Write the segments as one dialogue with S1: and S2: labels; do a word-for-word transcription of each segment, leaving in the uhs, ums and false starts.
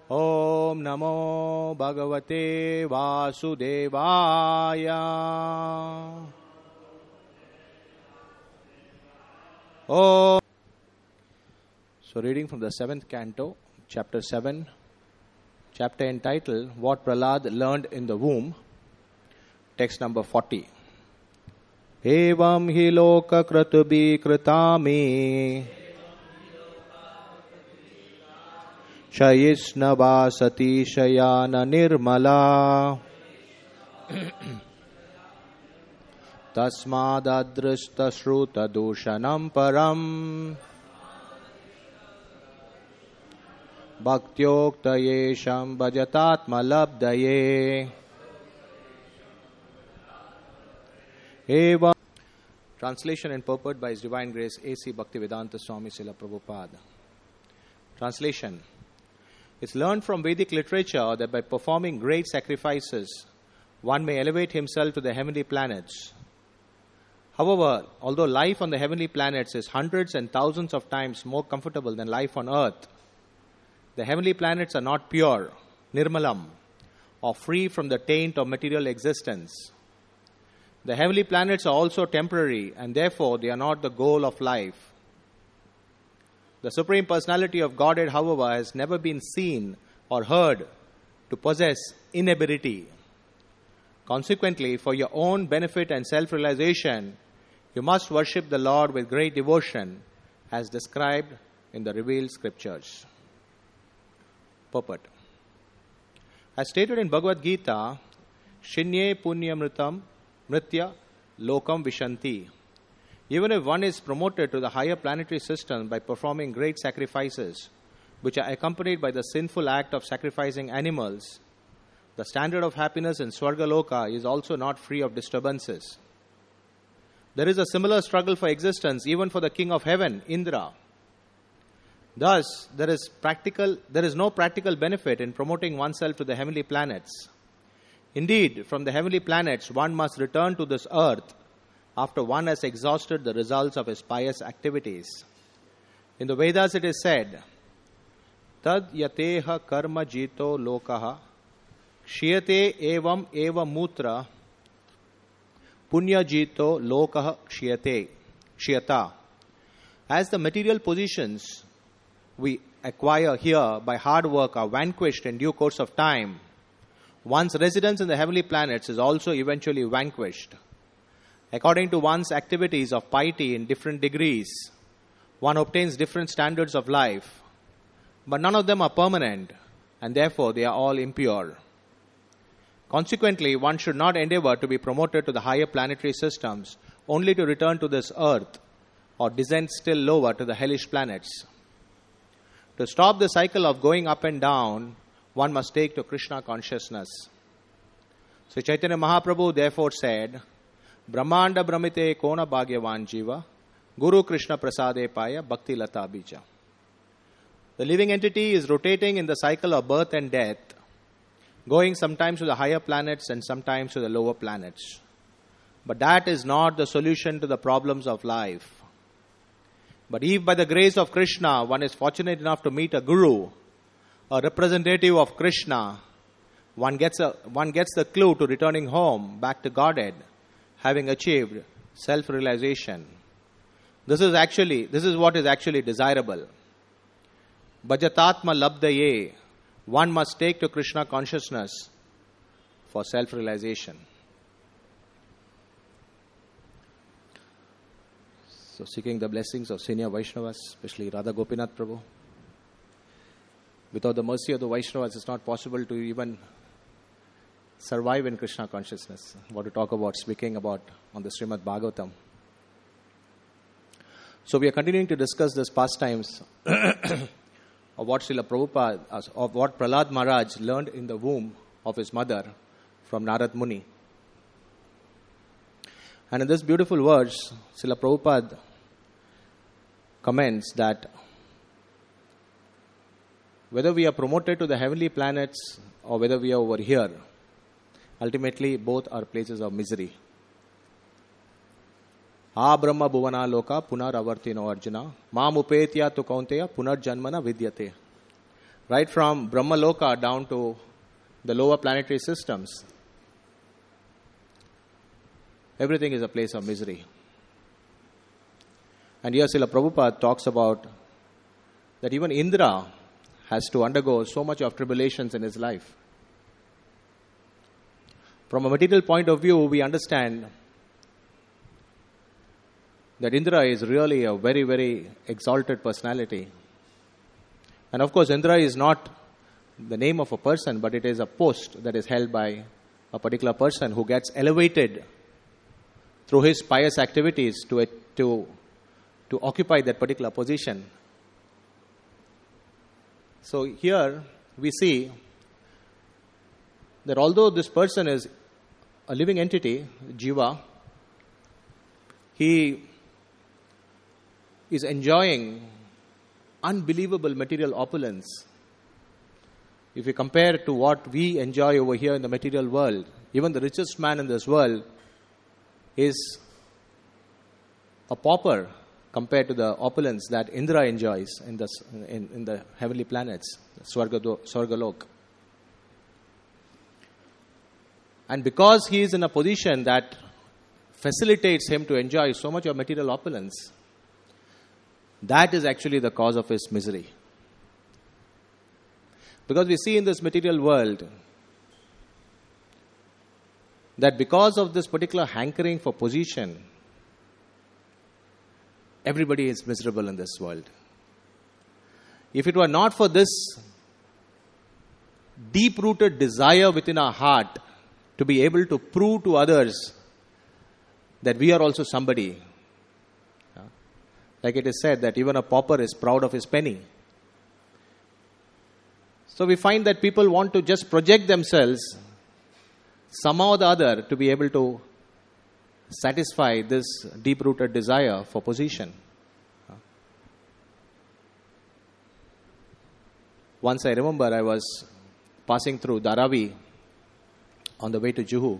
S1: Om Namo Bhagavate Vasudevaya. Om. So reading from the seventh canto, chapter seven, chapter entitled What Prahlad Learned in the Womb, text number forty. Evam hi loka kratubi kritami Shayisnava sati shayana nirmala Tasmadadrista shruta dushanam param Bhaktyokta yesham bhajatatma labdaye. Eva. Translation and purport by His Divine Grace A C Bhaktivedanta Swami Srila Prabhupada. Translation. It's learned from Vedic literature that by performing great sacrifices, one may elevate himself to the heavenly planets. However, although life on the heavenly planets is hundreds and thousands of times more comfortable than life on earth, the heavenly planets are not pure, nirmalam, or free from the taint of material existence. The heavenly planets are also temporary, and therefore they are not the goal of life. The Supreme Personality of Godhead, however, has never been seen or heard to possess inability. Consequently, for your own benefit and self-realization, you must worship the Lord with great devotion, as described in the revealed scriptures. Purport. As stated in Bhagavad Gita, Shinye Punyamritam Mritya Lokam Vishanti. Even if one is promoted to the higher planetary system by performing great sacrifices, which are accompanied by the sinful act of sacrificing animals, the standard of happiness in Swargaloka is also not free of disturbances. There is a similar struggle for existence even for the king of heaven, Indra. Thus, there is practical, there is no practical benefit in promoting oneself to the heavenly planets. Indeed, from the heavenly planets, one must return to this earth after one has exhausted the results of his pious activities. In the Vedas it is said, Tad yateha karma jito lokaha kshiyate evam eva mutra punya jito lokaha kshiyate kshiyata. As the material positions we acquire here by hard work are vanquished in due course of time, one's residence in the heavenly planets is also eventually vanquished. According to one's activities of piety in different degrees, one obtains different standards of life, but none of them are permanent, and therefore they are all impure. Consequently, one should not endeavor to be promoted to the higher planetary systems only to return to this earth or descend still lower to the hellish planets. To stop the cycle of going up and down, one must take to Krishna consciousness. Sri Chaitanya Mahaprabhu therefore said, Brahmanda Brahmite Kona Bhagyavan Jiva Guru Krishna Prasade Paya Bhakti Lata Bija. The living entity is rotating in the cycle of birth and death, going sometimes to the higher planets and sometimes to the lower planets. But that is not the solution to the problems of life. But if by the grace of Krishna one is fortunate enough to meet a guru, a representative of Krishna, one gets a one gets the clue to returning home back to Godhead, having achieved self-realization. This is actually this is what is actually desirable. Bhajatatma labdaye. One must take to Krishna consciousness for self-realization. So seeking the blessings of senior Vaishnavas, especially Radha Gopinath Prabhu. Without the mercy of the Vaishnavas, it's not possible to even survive in Krishna consciousness. What to talk about, speaking about on the Srimad Bhagavatam. So we are continuing to discuss this pastimes of what Srila Prabhupada, of what Prahlad Maharaj learned in the womb of his mother from Narad Muni. And in this beautiful words, Srila Prabhupada comments that whether we are promoted to the heavenly planets or whether we are over here, ultimately both are places of misery. A Brahma Bhuvana Loka Punar Avartino Arjuna Mam Upetya Tu Kaunteya Punar Janmana Vidyate. right from Brahmaloka down to the lower planetary systems, everything is a place of misery. And here Srila Prabhupada talks about that even Indra has to undergo so much of tribulations in his life. From a material point of view, we understand that Indra is really a very, very exalted personality. And of course, Indra is not the name of a person, but it is a post that is held by a particular person who gets elevated through his pious activities to, to, to occupy that particular position. So here we see that although this person is a living entity, Jiva, he is enjoying unbelievable material opulence. If we compare to what we enjoy over here in the material world, even the richest man in this world is a pauper compared to the opulence that Indra enjoys in the, in, in the heavenly planets, Swargalok. And because he is in a position that facilitates him to enjoy so much of material opulence, that is actually the cause of his misery. Because we see in this material world that because of this particular hankering for position, everybody is miserable in this world. If it were not for this deep-rooted desire within our heart to be able to prove to others that we are also somebody, like it is said that even a pauper is proud of his penny. So we find that people want to just project themselves somehow or the other to be able to satisfy this deep-rooted desire for position. Once I remember I was passing through Dharavi on the way to Juhu.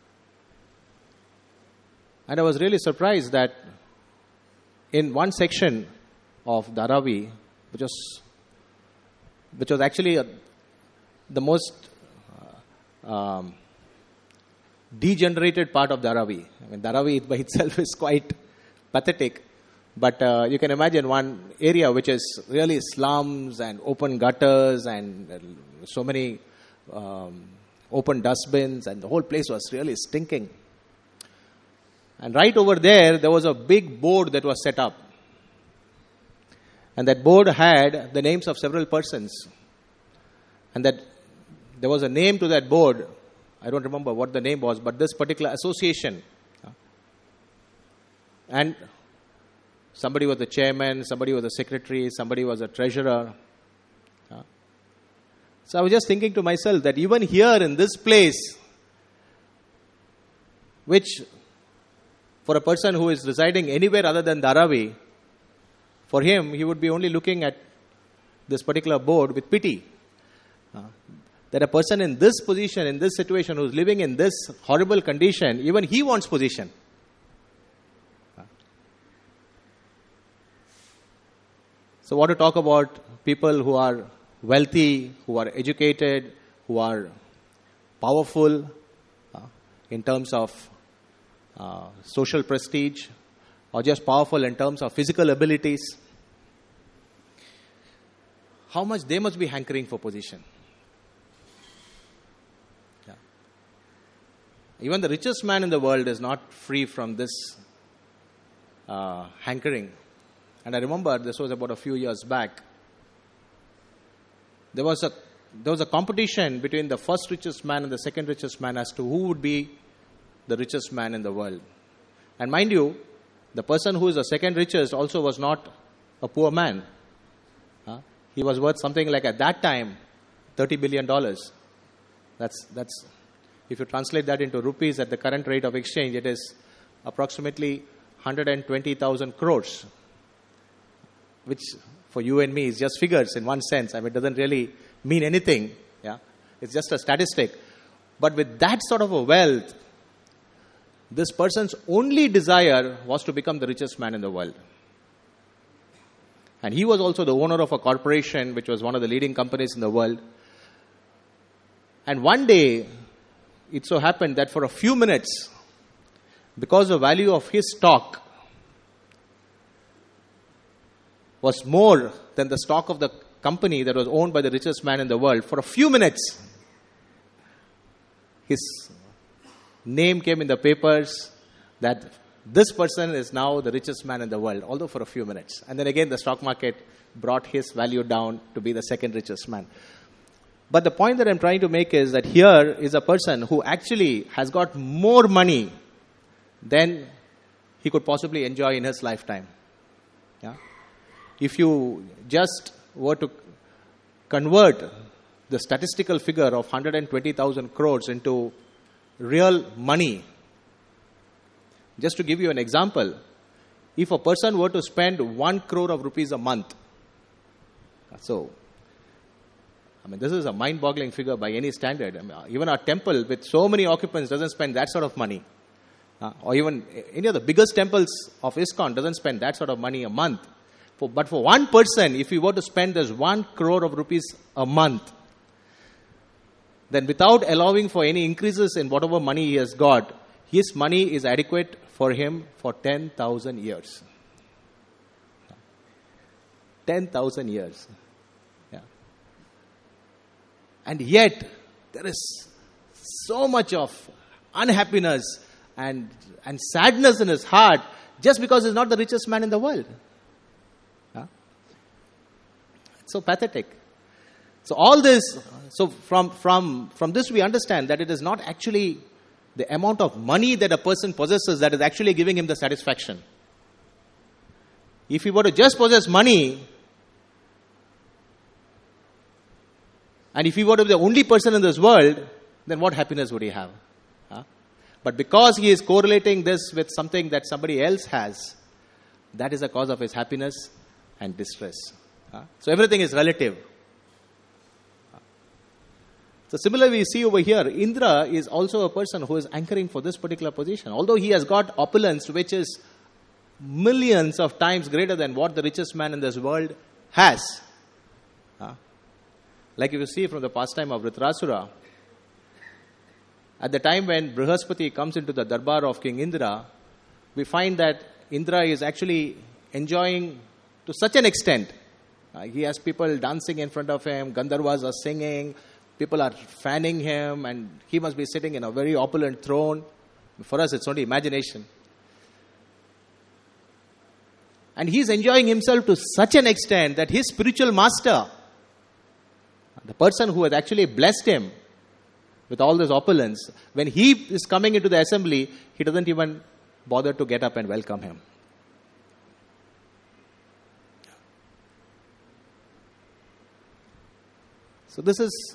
S1: And I was really surprised that in one section of Dharavi, which was, which was actually a, the most uh, um, degenerated part of Dharavi. I mean, Dharavi by itself is quite pathetic. But uh, you can imagine one area which is really slums and open gutters and uh, so many um, open dustbins, and the whole place was really stinking. And right over there, there was a big board that was set up. And that board had the names of several persons. And that there was a name to that board. I don't remember what the name was, but this particular association. And somebody was the chairman, somebody was the secretary, somebody was a treasurer. So I was just thinking to myself that even here in this place, which for a person who is residing anywhere other than Dharavi, for him, he would be only looking at this particular board with pity. Uh, that a person in this position, in this situation, who's living in this horrible condition, even he wants position. Uh. So what to talk about people who are wealthy, who are educated, who are powerful uh, in terms of uh, social prestige, or just powerful in terms of physical abilities. How much they must be hankering for position. Yeah. Even the richest man in the world is not free from this uh, hankering. And I remember this was about a few years back. There was a there was a competition between the first richest man and the second richest man as to who would be the richest man in the world. And mind you, the person who is the second richest also was not a poor man. Huh? He was worth something like, at that time, thirty billion dollars. That's, that's, if you translate that into rupees at the current rate of exchange, it is approximately one hundred twenty thousand crores. Which for you and me is just figures in one sense. I mean, it doesn't really mean anything. Yeah, it's just a statistic. But with that sort of a wealth, this person's only desire was to become the richest man in the world. And he was also the owner of a corporation which was one of the leading companies in the world. And one day, it so happened that for a few minutes, because the value of his stock was more than the stock of the company that was owned by the richest man in the world, for a few minutes, his name came in the papers that this person is now the richest man in the world, although for a few minutes. And then again, the stock market brought his value down to be the second richest man. But the point that I'm trying to make is that here is a person who actually has got more money than he could possibly enjoy in his lifetime. Yeah? If you just were to convert the statistical figure of one hundred twenty thousand crores into real money, just to give you an example, if a person were to spend one crore of rupees a month, so, I mean, this is a mind-boggling figure by any standard. I mean, even our temple with so many occupants doesn't spend that sort of money. Uh, or even any of the biggest temples of ISKCON doesn't spend that sort of money a month. For, but for one person, if we were to spend this one crore of rupees a month, then without allowing for any increases in whatever money he has got, his money is adequate for him for ten thousand years. ten thousand years. Yeah. And yet, there is so much of unhappiness and, and sadness in his heart just because he's not the richest man in the world. Yeah. It's so pathetic. So all this, so from, from, from this we understand that it is not actually the amount of money that a person possesses that is actually giving him the satisfaction. If he were to just possess money, and if he were to be the only person in this world, then what happiness would he have? Huh? But because he is correlating this with something that somebody else has, that is the cause of his happiness and distress. Huh? So everything is relative. So similarly, we see over here, Indra is also a person who is anchoring for this particular position. Although he has got opulence, which is millions of times greater than what the richest man in this world has. Huh? Like if you see from the pastime of Vritrasura, at the time when Brihaspati comes into the darbar of King Indra, we find that Indra is actually enjoying to such an extent. Uh, he has people dancing in front of him, Gandharvas are singing, people are fanning him, and he must be sitting in a very opulent throne. For us, it's only imagination. And he's enjoying himself to such an extent that his spiritual master, the person who has actually blessed him with all this opulence, when he is coming into the assembly, he doesn't even bother to get up and welcome him. So this is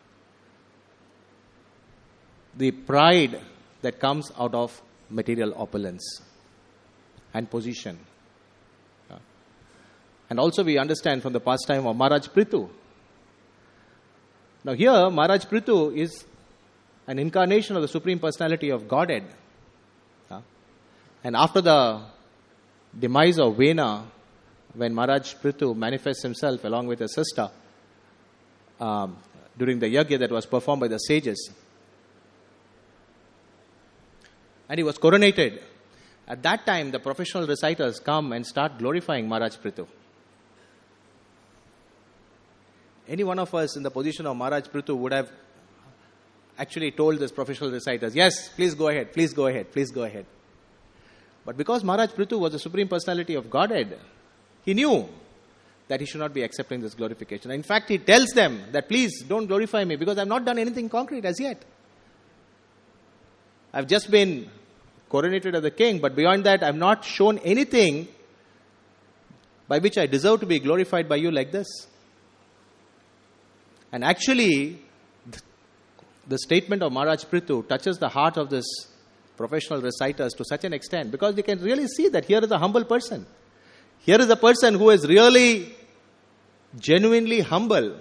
S1: the pride that comes out of material opulence and position. And also we understand from the pastime of Maharaj Prithu. Now here, Maharaj Prithu is an incarnation of the Supreme Personality of Godhead. And after the demise of Vena, when Maharaj Prithu manifests himself along with his sister um, during the yajna that was performed by the sages, and he was coronated. At that time, the professional reciters come and start glorifying Maharaj Prithu. Any one of us in the position of Maharaj Prithu would have actually told this professional reciters, yes, please go ahead, please go ahead, please go ahead. But because Maharaj Prithu was the Supreme Personality of Godhead, he knew that he should not be accepting this glorification. In fact, he tells them that please don't glorify me because I have not done anything concrete as yet. I have just been coronated as the king, but beyond that I have not shown anything by which I deserve to be glorified by you like this. And actually, the statement of Maharaj Prithu touches the heart of this professional reciters to such an extent because they can really see that here is a humble person. Here is a person who is really genuinely humble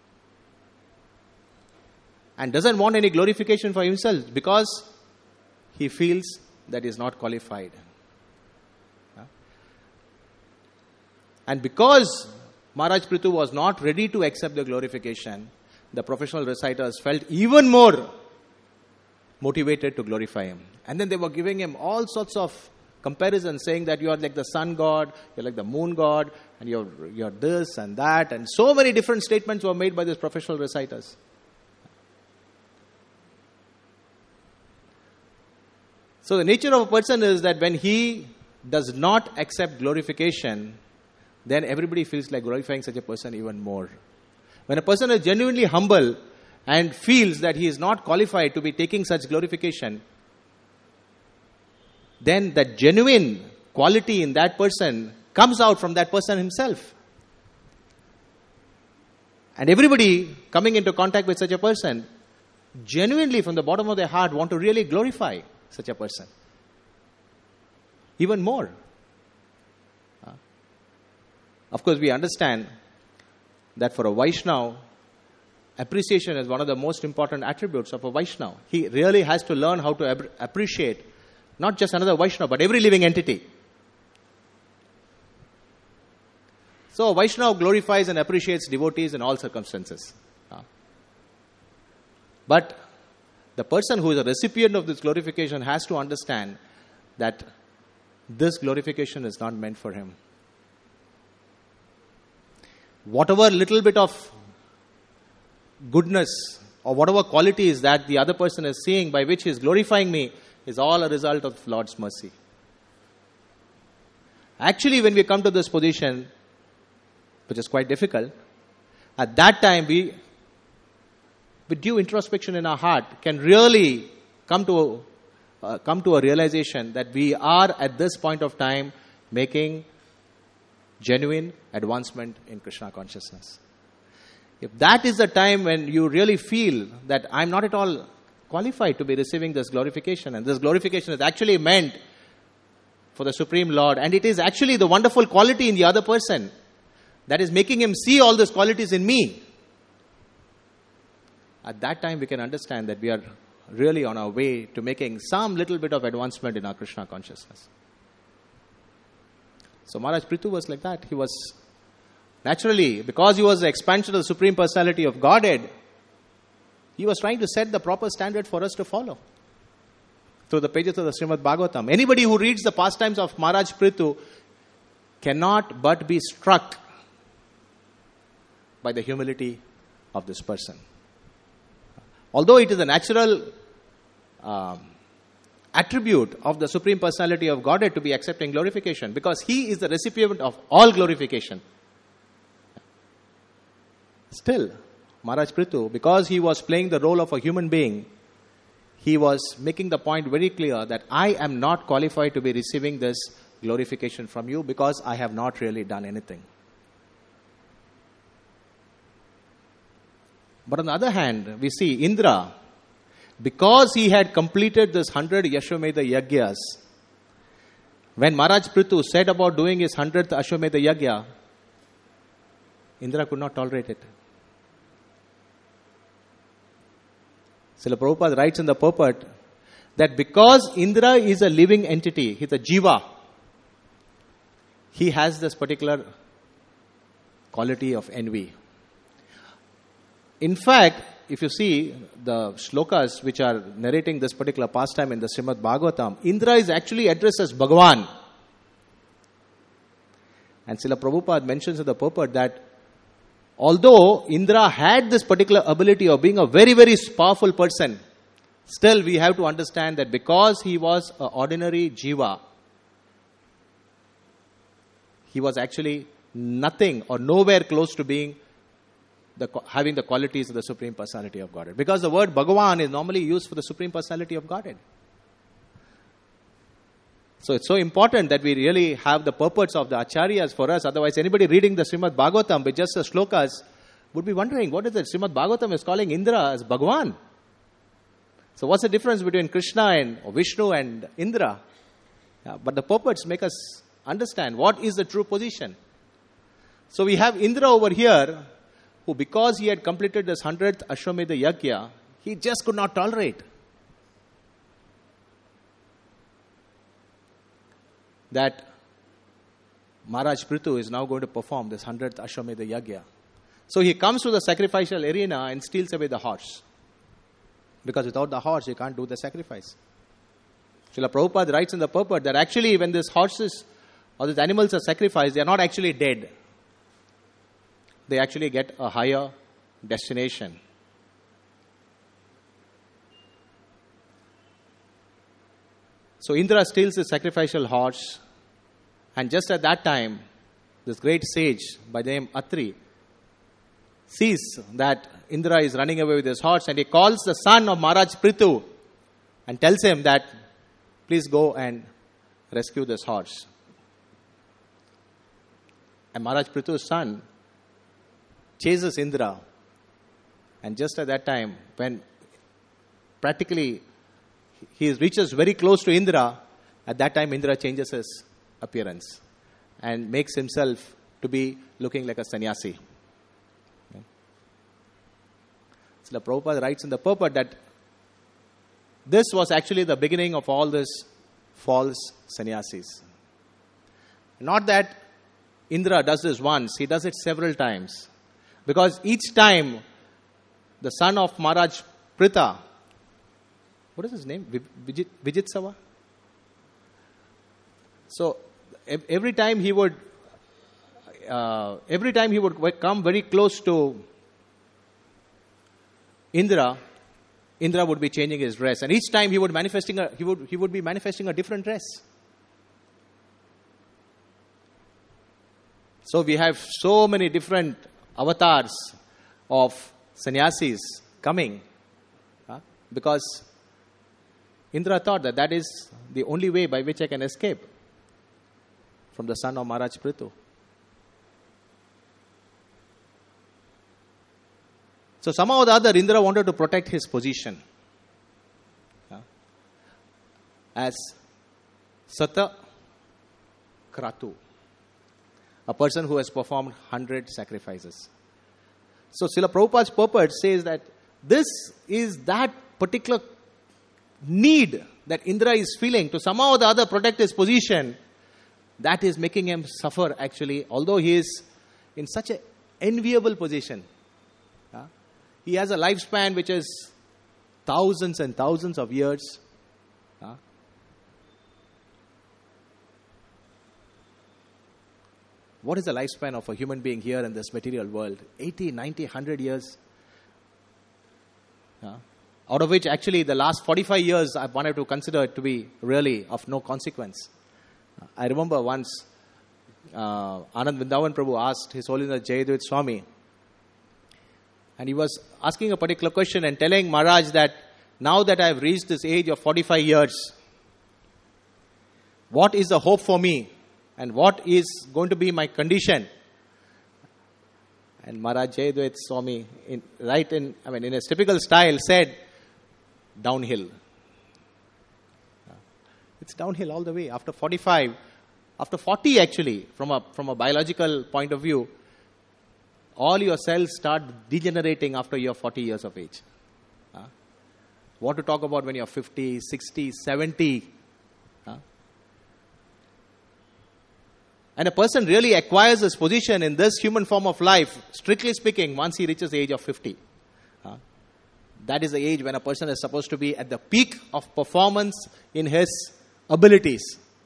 S1: and doesn't want any glorification for himself because he feels that he is not qualified. And because Maharaj Prithu was not ready to accept the glorification, the professional reciters felt even more motivated to glorify him. And then they were giving him all sorts of comparisons, saying that you are like the sun god, you're like the moon god, and you're, you're this and that. And so many different statements were made by these professional reciters. So the nature of a person is that when he does not accept glorification, then everybody feels like glorifying such a person even more. When a person is genuinely humble and feels that he is not qualified to be taking such glorification, then that genuine quality in that person comes out from that person himself. And everybody coming into contact with such a person, genuinely from the bottom of their heart want to really glorify such a person. Even more. Uh, of course, we understand that for a Vaishnava, appreciation is one of the most important attributes of a Vaishnava. He really has to learn how to ab- appreciate not just another Vaishnava, but every living entity. So a Vaishnava glorifies and appreciates devotees in all circumstances. Uh, but the person who is a recipient of this glorification has to understand that this glorification is not meant for him. Whatever little bit of goodness or whatever qualities that the other person is seeing by which he is glorifying me is all a result of Lord's mercy. Actually, when we come to this position, which is quite difficult, at that time we, with due introspection in our heart, can really come to uh, come to a realization that we are at this point of time making genuine advancement in Krishna consciousness. If that is the time when you really feel that I'm not at all qualified to be receiving this glorification, and this glorification is actually meant for the Supreme Lord, and it is actually the wonderful quality in the other person that is making him see all these qualities in me, at that time we can understand that we are really on our way to making some little bit of advancement in our Krishna consciousness. So Maharaj Prithu was like that. He was naturally, because he was the expansion of the Supreme Personality of Godhead, he was trying to set the proper standard for us to follow through the pages of the Srimad Bhagavatam. Anybody who reads the pastimes of Maharaj Prithu cannot but be struck by the humility of this person. Although it is a natural um, attribute of the Supreme Personality of Godhead to be accepting glorification, because he is the recipient of all glorification. Still, Maharaj Prithu, because he was playing the role of a human being, he was making the point very clear that I am not qualified to be receiving this glorification from you because I have not really done anything. But on the other hand, we see Indra, because he had completed this hundred Yashomedha Yagyas, when Maharaj Prithu said about doing his hundredth Ashwamedha Yagya, Indra could not tolerate it. Srila Prabhupada writes in the purport that because Indra is a living entity, he's a jiva, he has this particular quality of envy. In fact, if you see the shlokas which are narrating this particular pastime in the Srimad Bhagavatam, Indra is actually addressed as Bhagavan. And Srila Prabhupada mentions in the purport that although Indra had this particular ability of being a very, very powerful person, still we have to understand that because he was an ordinary jiva, he was actually nothing or nowhere close to being the, having the qualities of the Supreme Personality of Godhead. Because the word Bhagavan is normally used for the Supreme Personality of Godhead. So it's so important that we really have the purports of the Acharyas for us. Otherwise, anybody reading the Srimad Bhagavatam with just the shlokas would be wondering, what is it? Srimad Bhagavatam is calling Indra as Bhagavan. So what's the difference between Krishna and or Vishnu and Indra? Yeah, but the purports make us understand what is the true position. So we have Indra over here, who because he had completed this hundredth Ashwamedha Yagya, he just could not tolerate that Maharaj Prithu is now going to perform this hundredth Ashwamedha Yagya. So he comes to the sacrificial arena and steals away the horse. Because without the horse, you can't do the sacrifice. Srila Prabhupada writes in the purport that actually when these horses or these animals are sacrificed, they are not actually dead. They actually get a higher destination. So Indra steals the sacrificial horse, and just at that time, this great sage by the name Atri sees that Indra is running away with his horse, and he calls the son of Maharaj Prithu and tells him that please go and rescue this horse. And Maharaj Prithu's son chases Indra, and just at that time, when practically he reaches very close to Indra, at that time Indra changes his appearance and makes himself to be looking like a sannyasi. So the Prabhupada writes in the purport that this was actually the beginning of all these false sannyasis. Not that Indra does this once, he does it several times. Because each time the son of Maharaj Pritha, what is his name? Vijit, Vijitsava? So every time he would, uh, every time he would come very close to Indra, Indra would be changing his dress, and each time he would manifesting a, he would he would be manifesting a different dress. So we have so many different avatars of sannyasis coming, huh? Because Indra thought that that is the only way by which I can escape from the son of Maharaj Prithu. So somehow or the other, Indra wanted to protect his position yeah, as Sata Kratu, a person who has performed hundred sacrifices. So Srila Prabhupada's purport says that this is that particular need that Indra is feeling to somehow or the other protect his position, that is making him suffer actually, although he is in such an enviable position. Yeah? He has a lifespan which is thousands and thousands of years. Yeah? What is the lifespan of a human being here in this material world? eighty, ninety, one hundred years. Yeah? Out of which actually the last forty-five years I wanted to consider to be really of no consequence. I remember once uh, Anand Vrindavan Prabhu asked His Holiness Jayadvaita Swami, and he was asking a particular question and telling Maharaj that now that I have reached this age of forty-five years, what is the hope for me and what is going to be my condition? And Maharaj Jayadvaita Swami, in, right in, I mean, in his typical style, said, downhill. It's downhill all the way. After forty-five, after forty actually, from a from a biological point of view, all your cells start degenerating after you're forty years of age. Huh? What to talk about when you're fifty, sixty, seventy? Huh? And a person really acquires his position in this human form of life, strictly speaking, once he reaches the age of fifty. Huh? That is the age when a person is supposed to be at the peak of performance in his abilities.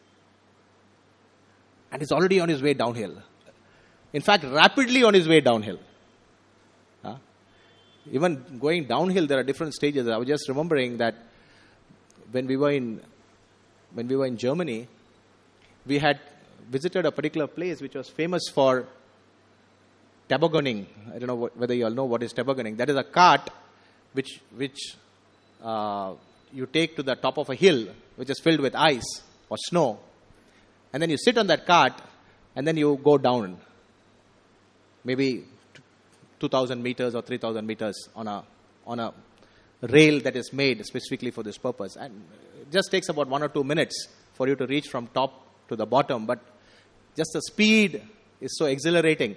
S1: And is already on his way downhill. In fact, rapidly on his way downhill. Huh? Even going downhill, there are different stages. I was just remembering that when we were in when we were in Germany, we had visited a particular place which was famous for tobogganing. I don't know what, whether you all know what is tobogganing. That is a cart which which uh, you take to the top of a hill which is filled with ice or snow, and then you sit on that cart and then you go down maybe two thousand meters or three thousand meters on a on a rail that is made specifically for this purpose, and it just takes about one or two minutes for you to reach from top to the bottom, but just the speed is so exhilarating.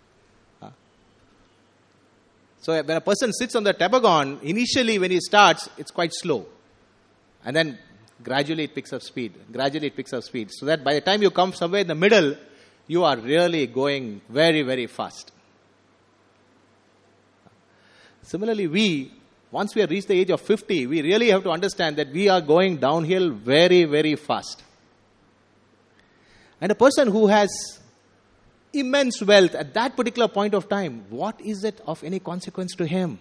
S1: So when a person sits on the toboggan, initially when he starts, it's quite slow. And then gradually it picks up speed. Gradually it picks up speed. So that by the time you come somewhere in the middle, you are really going very, very fast. Similarly, we, once we have reached the age of fifty, we really have to understand that we are going downhill very, very fast. And a person who has immense wealth at that particular point of time, what is it of any consequence to him?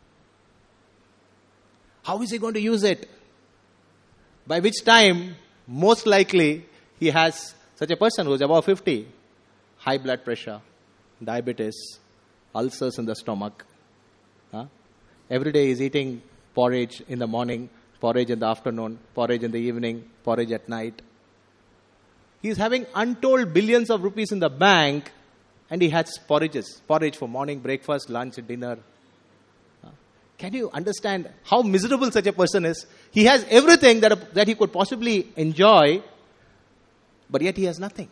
S1: How is he going to use it? By which time, most likely, he has, such a person who is above fifty, high blood pressure, diabetes, ulcers in the stomach. Huh? Every day he is eating porridge in the morning, porridge in the afternoon, porridge in the evening, porridge at night. He is having untold billions of rupees in the bank, and he has porridges. Porridge for morning, breakfast, lunch, dinner. Can you understand how miserable such a person is? He has everything that, that he could possibly enjoy, but yet he has nothing.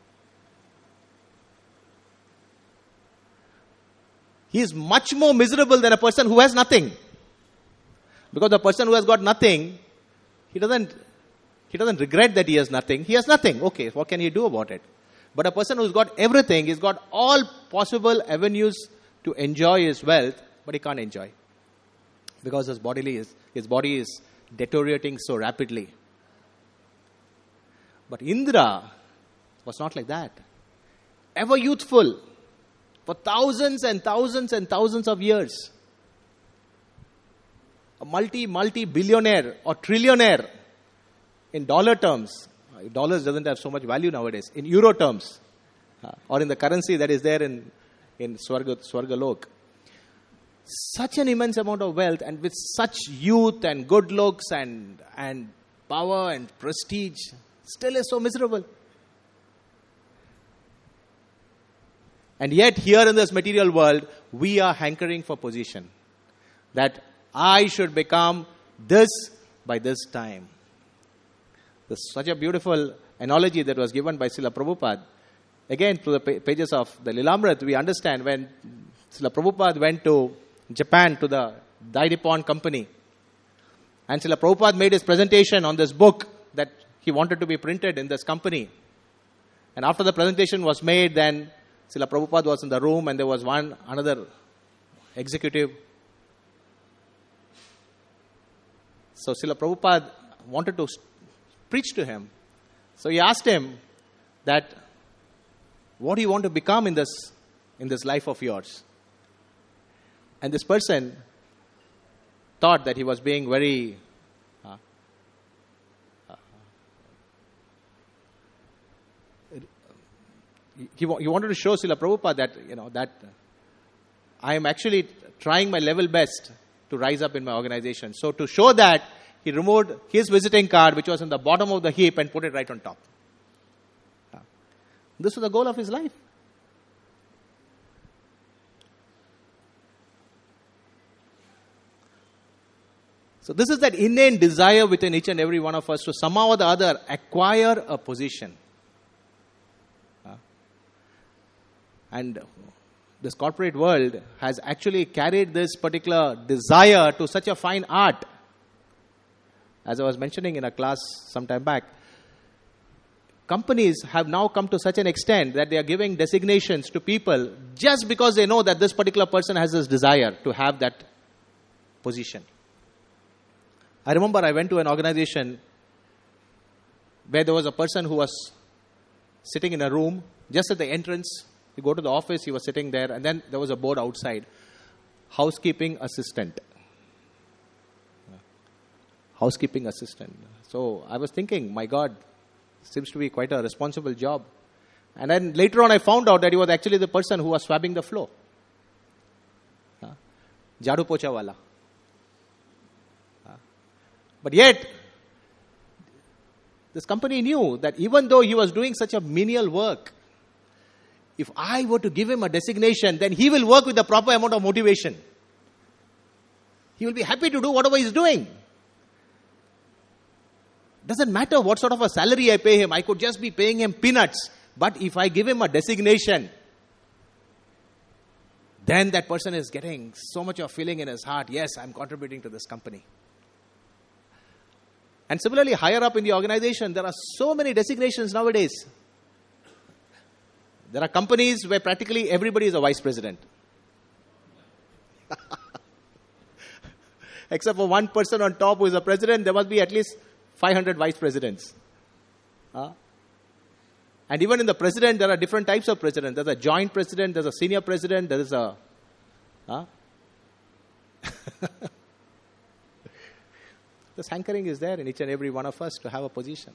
S1: He is much more miserable than a person who has nothing. Because the person who has got nothing, he doesn't, he doesn't regret that he has nothing. He has nothing. Okay, what can he do about it? But a person who's got everything, he's got all possible avenues to enjoy his wealth, but he can't enjoy. Because his body is, his body is deteriorating so rapidly. But Indra was not like that. Ever youthful for thousands and thousands and thousands of years. A multi, multi-billionaire or trillionaire in dollar terms. Dollars doesn't have so much value nowadays. In euro terms. Uh, or in the currency that is there in, in Swarga, Swargalok. Such an immense amount of wealth, and with such youth and good looks and, and power and prestige, still is so miserable. And yet, here in this material world, we are hankering for position. That I should become this by this time. There's such a beautiful analogy that was given by Srila Prabhupada. Again, through the pages of the Lilamrit, we understand when Srila Prabhupada went to Japan to the Dai Nippon company. And Srila Prabhupada made his presentation on this book that he wanted to be printed in this company. And after the presentation was made, then Srila Prabhupada was in the room and there was one, another executive. So Srila Prabhupada wanted to preach to him. So he asked him that, what do you want to become in this, in this life of yours? And this person thought that he was being very uh, uh, he, he wanted to show Srila Prabhupada that, you know, that I am actually trying my level best to rise up in my organization. So to show that, he removed his visiting card, which was in the bottom of the heap, and put it right on top. Uh, this was the goal of his life. So this is that innate desire within each and every one of us to somehow or the other acquire a position. Uh, and this corporate world has actually carried this particular desire to such a fine art. As I was mentioning in a class some time back, companies have now come to such an extent that they are giving designations to people just because they know that this particular person has this desire to have that position. I remember I went to an organization where there was a person who was sitting in a room just at the entrance. You go to the office, he was sitting there, and then there was a board outside. Housekeeping assistant. Housekeeping assistant. So I was thinking, my God, seems to be quite a responsible job. And then later on I found out that he was actually the person who was swabbing the floor. Jadu pocha wala. But yet, this company knew that even though he was doing such a menial work, if I were to give him a designation, then he will work with the proper amount of motivation. He will be happy to do whatever he's doing. Doesn't matter what sort of a salary I pay him. I could just be paying him peanuts. But if I give him a designation, then that person is getting so much of feeling in his heart, yes, I'm contributing to this company. And similarly, higher up in the organization, there are so many designations nowadays. There are companies where practically everybody is a vice president. Except for one person on top who is a president, there must be at least five hundred vice presidents. Huh? And even in the president, there are different types of president. There's a joint president, there's a senior president, there is a... Huh? This hankering is there in each and every one of us to have a position.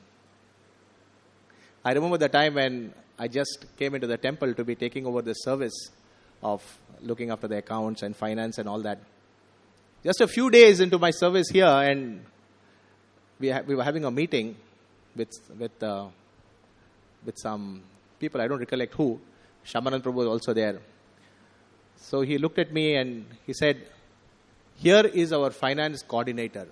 S1: I remember the time when I just came into the temple to be taking over the service of looking after the accounts and finance and all that. Just a few days into my service here, and we ha- we were having a meeting with with uh, with some people. I don't recollect who. Shamanand Prabhu was also there. So he looked at me and he said, "Here is our finance coordinator."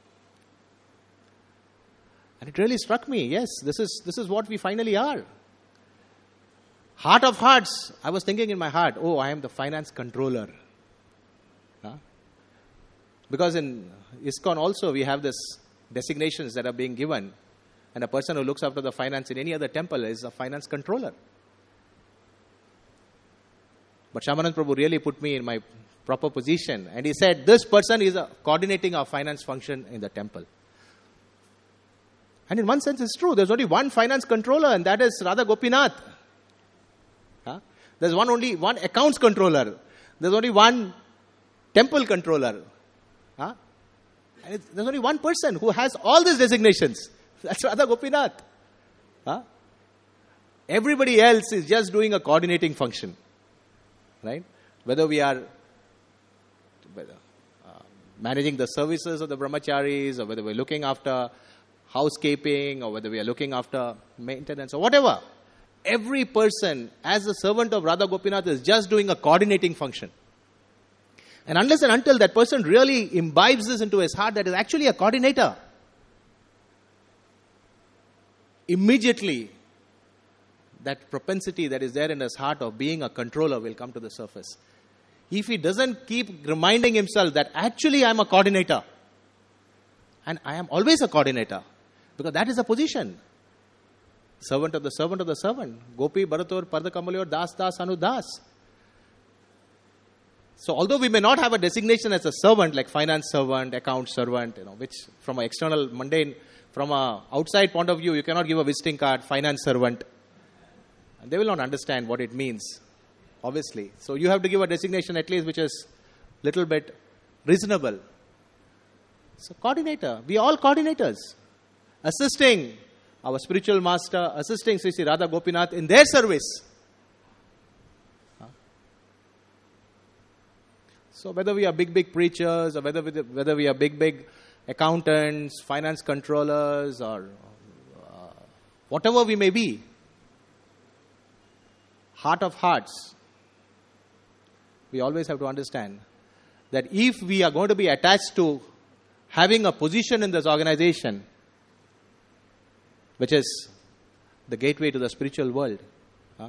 S1: And it really struck me. Yes, this is this is what we finally are. Heart of hearts, I was thinking in my heart, oh, I am the finance controller. Huh? Because in ISKCON also we have this designations that are being given. And a person who looks after the finance in any other temple is a finance controller. But Shamanand Prabhu really put me in my proper position. And he said, this person is a, coordinating our finance function in the temple. And in one sense it's true. There's only one finance controller, and that is Radha Gopinath. Huh? There's one only one accounts controller. There's only one temple controller. Huh? And it's, there's only one person who has all these designations. That's Radha Gopinath. Huh? Everybody else is just doing a coordinating function. Right? Whether we are whether, uh, managing the services of the brahmacharis, or whether we're looking after housekeeping, or whether we are looking after maintenance, or whatever. Every person, as a servant of Radha Gopinath, is just doing a coordinating function. And unless and until that person really imbibes this into his heart, that is actually a coordinator, immediately that propensity that is there in his heart of being a controller will come to the surface. If he doesn't keep reminding himself that actually I am a coordinator, and I am always a coordinator, because that is a position. Servant of the servant of the servant. Gopi, Bharator, Parda Kamalyor, Das, Das, Anu, Das. So although we may not have a designation as a servant, like finance servant, account servant, you know, which from an external mundane, from an outside point of view, you cannot give a visiting card, finance servant. And they will not understand what it means, obviously. So you have to give a designation at least which is little bit reasonable. So coordinator, we are all coordinators. Assisting our spiritual master, assisting Sri Sri Radha Gopinath in their service. Huh? So whether we are big, big preachers, or whether we, whether we are big, big accountants, finance controllers, or uh, whatever we may be, heart of hearts, we always have to understand that if we are going to be attached to having a position in this organization, which is the gateway to the spiritual world, huh?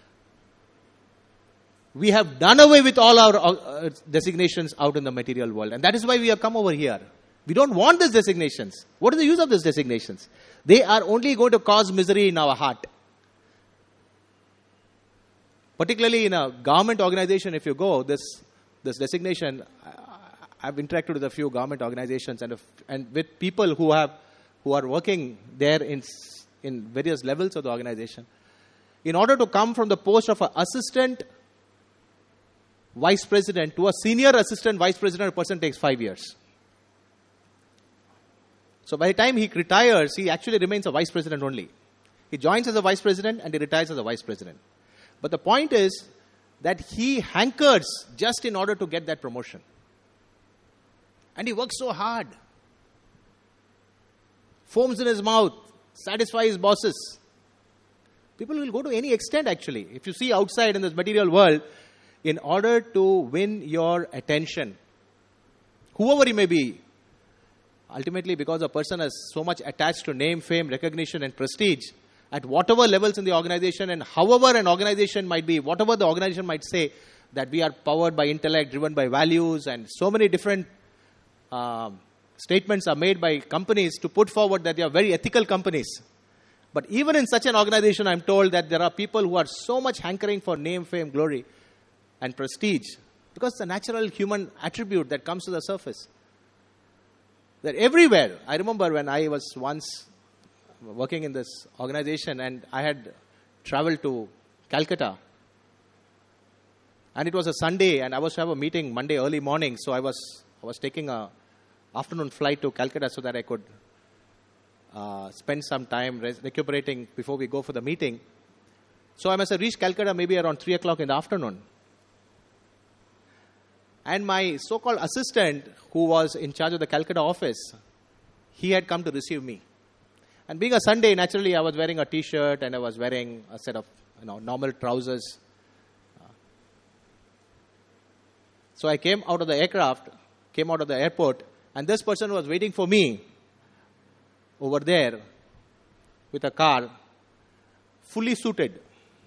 S1: we have done away with all our uh, designations out in the material world. And that is why we have come over here. We don't want these designations. What is the use of these designations? They are only going to cause misery in our heart. Particularly in a government organization, if you go, this this designation, I've interacted with a few government organizations and, if, and with people who have who are working there in, in various levels of the organization. In order to come from the post of an assistant vice president to a senior assistant vice president, a person takes five years. So by the time he retires, he actually remains a vice president only. He joins as a vice president and he retires as a vice president. But the point is that he hankers just in order to get that promotion. And he works so hard. Foams in his mouth, satisfy his bosses. People will go to any extent actually. If you see outside in this material world, in order to win your attention, whoever he may be, ultimately because a person is so much attached to name, fame, recognition and prestige, at whatever levels in the organization, and however an organization might be, whatever the organization might say, that we are powered by intellect, driven by values, and so many different uh, statements are made by companies to put forward that they are very ethical companies. But even in such an organization, I'm told that there are people who are so much hankering for name, fame, glory, and prestige, because it's a natural human attribute that comes to the surface. That everywhere. I remember when I was once working in this organization and I had traveled to Calcutta. And it was a Sunday and I was to have a meeting Monday early morning. So I was I was taking a afternoon flight to Calcutta so that I could uh, spend some time res- recuperating before we go for the meeting. So I must have reached Calcutta maybe around three o'clock in the afternoon. And my so-called assistant, who was in charge of the Calcutta office, he had come to receive me. And being a Sunday, naturally, I was wearing a T-shirt and I was wearing a set of, you know, normal trousers. So I came out of the aircraft, came out of the airport, and this person was waiting for me over there with a car, fully suited.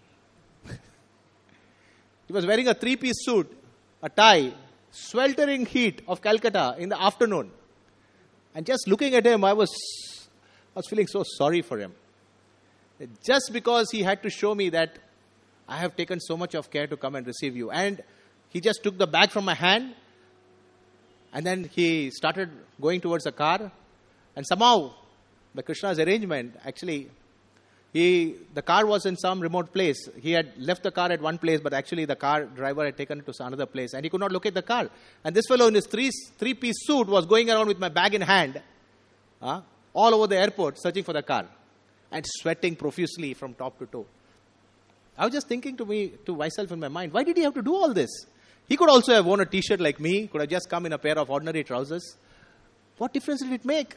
S1: He was wearing a three-piece suit, a tie, sweltering heat of Calcutta in the afternoon. And just looking at him, I was, I was feeling so sorry for him. Just because he had to show me that I have taken so much of care to come and receive you. And he just took the bag from my hand and then he started going towards the car. And somehow, by Krishna's arrangement, actually, He, the car was in some remote place. He had left the car at one place, but actually the car driver had taken it to another place. And he could not locate the car. And this fellow in his three, three-piece suit was going around with my bag in hand, uh, all over the airport, searching for the car. And sweating profusely from top to toe. I was just thinking to me, to myself in my mind, why did he have to do all this? He could also have worn a T-shirt like me, could have just come in a pair of ordinary trousers. What difference did it make?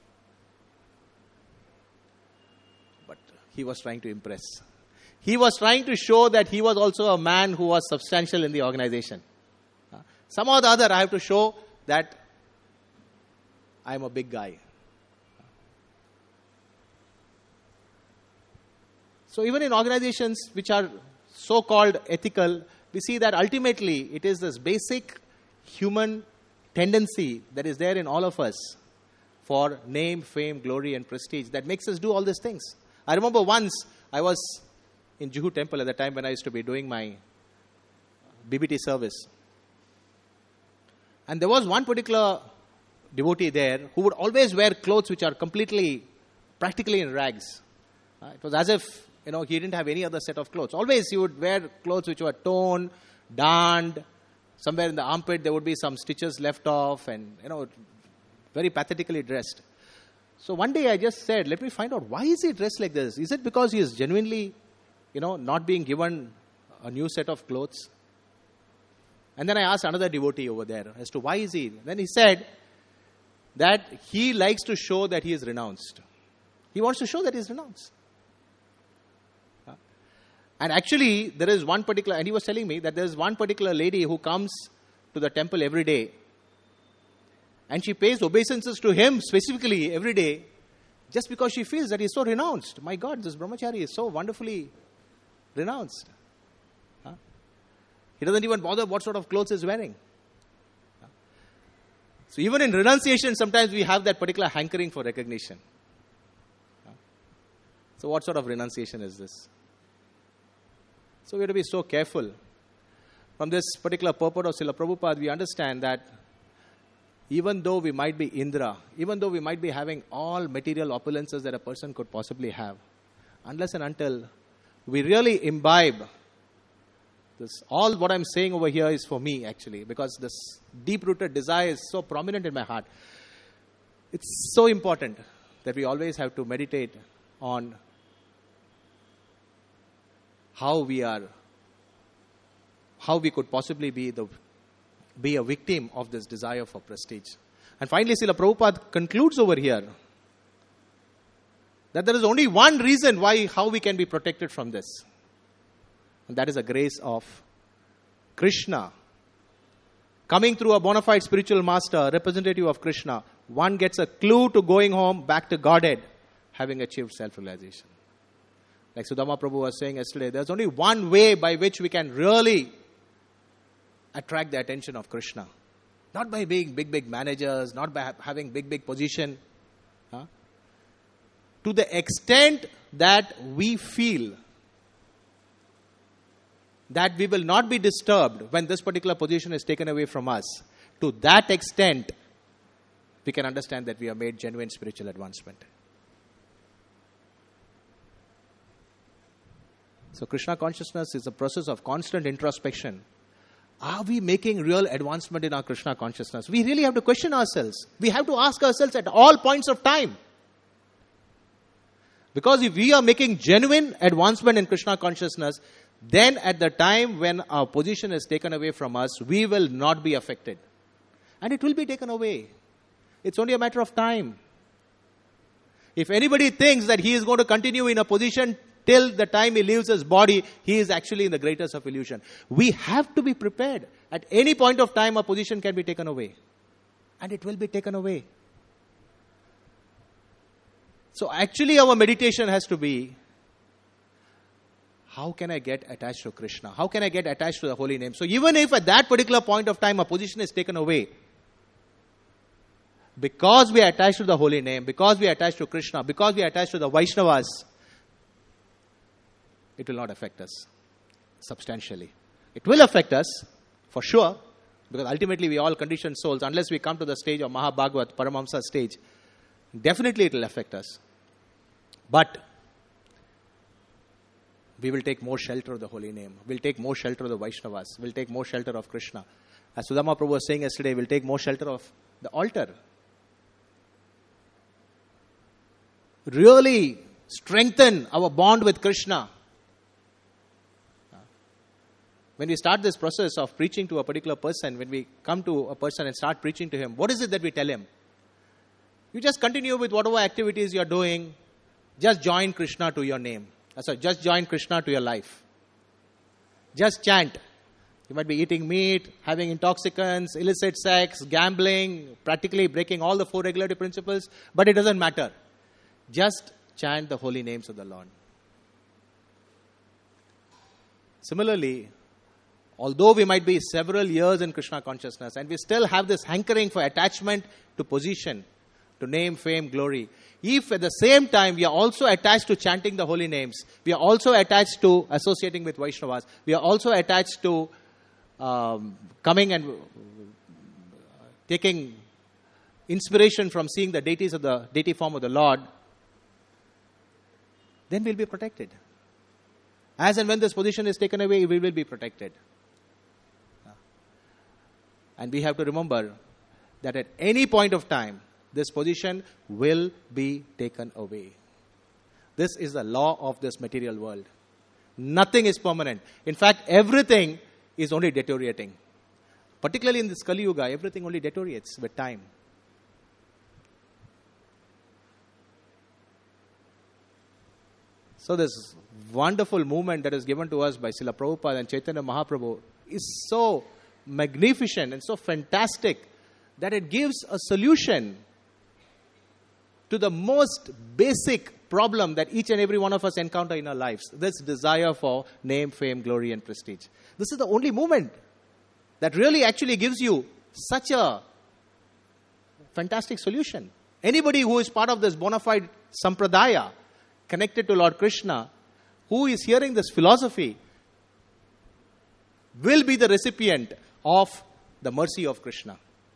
S1: He was trying to impress. He was trying to show that he was also a man who was substantial in the organization. Uh, somehow or the other, I have to show that I am a big guy. So even in organizations which are so-called ethical, we see that ultimately it is this basic human tendency that is there in all of us for name, fame, glory, and prestige that makes us do all these things. I remember once I was in Juhu Temple at the time when I used to be doing my B B T service. And there was one particular devotee there who would always wear clothes which are completely, practically in rags. Uh, it was as if, you know, he didn't have any other set of clothes. Always he would wear clothes which were torn, darned. Somewhere in the armpit there would be some stitches left off and, you know, very pathetically dressed. So one day I just said, let me find out, why is he dressed like this? Is it because he is genuinely, you know, not being given a new set of clothes? And then I asked another devotee over there as to why is he? Then he said that he likes to show that he is renounced. He wants to show that he is renounced. And actually, there is one particular, and he was telling me that there is one particular lady who comes to the temple every day. And she pays obeisances to him specifically every day just because she feels that he is so renounced. My God, this brahmachari is so wonderfully renounced. Huh? He doesn't even bother what sort of clothes he is wearing. Huh? So even in renunciation, sometimes we have that particular hankering for recognition. Huh? So what sort of renunciation is this? So we have to be so careful. From this particular purport of Srila Prabhupada, we understand that even though we might be Indra, even though we might be having all material opulences that a person could possibly have, unless and until we really imbibe this, all what I'm saying over here is for me actually, because this deep-rooted desire is so prominent in my heart. It's so important that we always have to meditate on how we are, how we could possibly be the be a victim of this desire for prestige. And finally, Srila Prabhupada concludes over here that there is only one reason why, how we can be protected from this. And that is the grace of Krishna. Coming through a bona fide spiritual master, representative of Krishna, one gets a clue to going home back to Godhead, having achieved self-realization. Like Sudama Prabhu was saying yesterday, there's only one way by which we can really attract the attention of Krishna. Not by being big, big managers, not by ha- having big, big position. Huh? to the extent that we feel that we will not be disturbed when this particular position is taken away from us, to that extent, we can understand that we have made genuine spiritual advancement. So Krishna consciousness is a process of constant introspection. Are we making real advancement in our Krishna consciousness? We really have to question ourselves. We have to ask ourselves at all points of time. Because if we are making genuine advancement in Krishna consciousness, then at the time when our position is taken away from us, we will not be affected. And it will be taken away. It's only a matter of time. If anybody thinks that he is going to continue in a position till the time he leaves his body, he is actually in the greatest of illusion. We have to be prepared. At any point of time, a position can be taken away. And it will be taken away. So actually our meditation has to be, how can I get attached to Krishna? How can I get attached to the holy name? So even if at that particular point of time a position is taken away, because we are attached to the holy name, because we are attached to Krishna, because we are attached to the Vaishnavas, it will not affect us substantially. It will affect us, for sure, because ultimately we are all conditioned souls. Unless we come to the stage of Mahabhagavat, Paramahamsa stage, definitely it will affect us. But we will take more shelter of the holy name. We'll take more shelter of the Vaishnavas. We'll take more shelter of Krishna. As Sudama Prabhu was saying yesterday, we'll take more shelter of the altar. Really strengthen our bond with Krishna. When we start this process of preaching to a particular person, when we come to a person and start preaching to him, what is it that we tell him? You just continue with whatever activities you are doing. Just join Krishna to your name. Sorry, just join Krishna to your life. Just chant. You might be eating meat, having intoxicants, illicit sex, gambling, practically breaking all the four regulative principles, but it doesn't matter. Just chant the holy names of the Lord. Similarly, although we might be several years in Krishna consciousness and we still have this hankering for attachment to position, to name, fame, glory, if at the same time we are also attached to chanting the holy names, we are also attached to associating with Vaishnavas, we are also attached to um, coming and taking inspiration from seeing the deities of the deity form of the Lord, then we'll be protected. As and when this position is taken away, we will be protected. And we have to remember that at any point of time, this position will be taken away. This is the law of this material world. Nothing is permanent. In fact, everything is only deteriorating. Particularly in this Kali Yuga, everything only deteriorates with time. So this wonderful movement that is given to us by Srila Prabhupada and Chaitanya Mahaprabhu is so magnificent and so fantastic that it gives a solution to the most basic problem that each and every one of us encounter in our lives. This desire for name, fame, glory and prestige. This is the only movement that really actually gives you such a fantastic solution. Anybody who is part of this bona fide sampradaya, connected to Lord Krishna, who is hearing this philosophy, will be the recipient of the mercy of Krishna.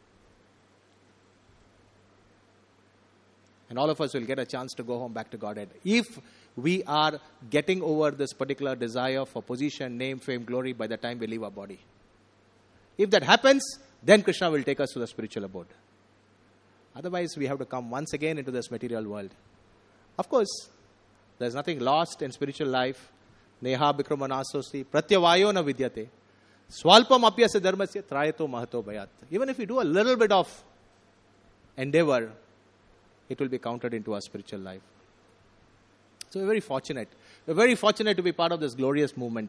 S1: And all of us will get a chance to go home back to Godhead. If we are getting over this particular desire for position, name, fame, glory by the time we leave our body. If that happens, then Krishna will take us to the spiritual abode. Otherwise, we have to come once again into this material world. Of course, there is nothing lost in spiritual life. Neha bikramanasosti pratyavayo na vidyate. Swalpam apyasya dharmasya trayato mahato bhayat. Even if we do a little bit of endeavor, it will be counted into our spiritual life. So we're very fortunate. We're very fortunate to be part of this glorious movement.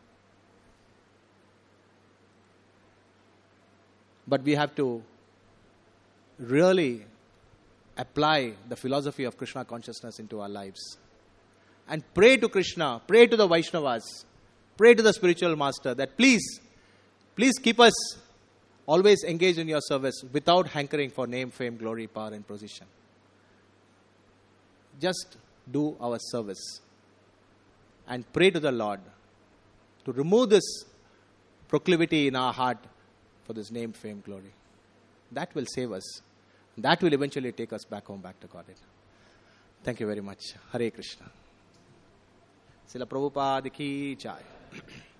S1: But we have to really apply the philosophy of Krishna consciousness into our lives. And pray to Krishna, pray to the Vaishnavas, pray to the spiritual master that please, please keep us always engaged in your service without hankering for name, fame, glory, power and position. Just do our service and pray to the Lord to remove this proclivity in our heart for this name, fame, glory. That will save us. That will eventually take us back home, back to Godhead. Thank you very much. Hare Krishna. Srila Prabhupada ki jai.